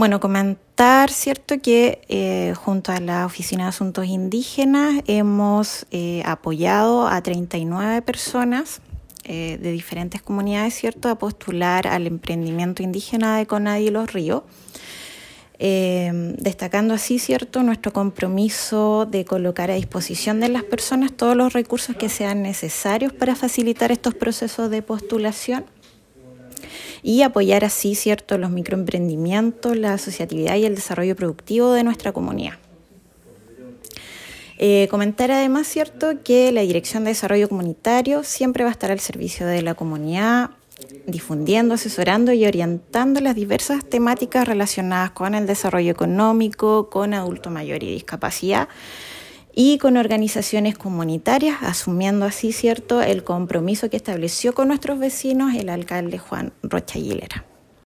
Bueno, comentar, ¿cierto?, que junto a la Oficina de Asuntos Indígenas hemos apoyado a 39 personas de diferentes comunidades, ¿cierto?, a postular al emprendimiento indígena de Conadí Los Ríos, destacando así, ¿cierto?, nuestro compromiso de colocar a disposición de las personas todos los recursos que sean necesarios para facilitar estos procesos de postulación y apoyar así, ¿cierto?, los microemprendimientos, la asociatividad y el desarrollo productivo de nuestra comunidad. Comentar además, ¿cierto?, que la Dirección de Desarrollo Comunitario siempre va a estar al servicio de la comunidad, difundiendo, asesorando y orientando las diversas temáticas relacionadas con el desarrollo económico, con adulto mayor y discapacidad, y con organizaciones comunitarias, asumiendo así, ¿cierto?, el compromiso que estableció con nuestros vecinos el alcalde Juan Rocha Aguilera.